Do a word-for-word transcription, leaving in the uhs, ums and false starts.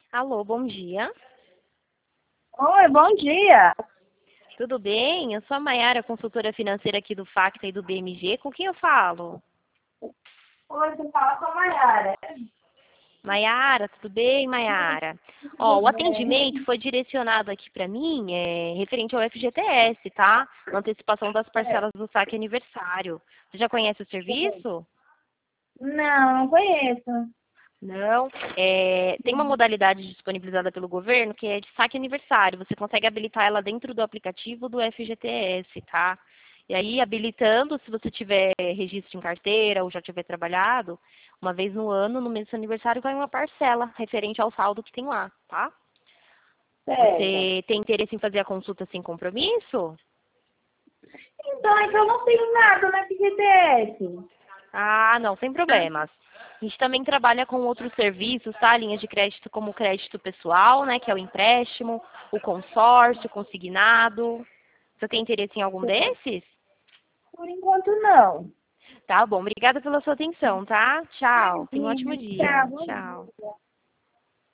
Alô, bom dia. Oi, bom dia. Tudo bem? Eu sou a Mayara, consultora financeira aqui do Facta e do B M G. Com quem eu falo? Oi, você fala com a Mayara. Mayara, tudo bem, Mayara? Ó, Tudo o atendimento bem? foi direcionado aqui para mim, é, referente ao F G T S, tá? Na antecipação das É. parcelas do saque aniversário. Você já conhece o serviço? Não, não conheço. Não. É, tem uma modalidade disponibilizada pelo governo que é de saque aniversário. Você consegue habilitar ela dentro do aplicativo do F G T S, tá? E aí, habilitando, se você tiver registro em carteira ou já tiver trabalhado, uma vez no ano, no mês do seu aniversário, vai uma parcela referente ao saldo que tem lá, tá? Certo. Você tem interesse em fazer a consulta sem compromisso? Então, é que eu não tenho nada na F G T S. Ah, não, sem problemas. A gente também trabalha com outros serviços, tá? Linhas de crédito como o crédito pessoal, né? Que é o empréstimo, o consórcio, consignado. Você tem interesse em algum desses? Por enquanto, não. Tá bom, obrigada pela sua atenção, tá? Tchau, tenha um ótimo Imagina. dia. Tchau, bom Tchau. dia.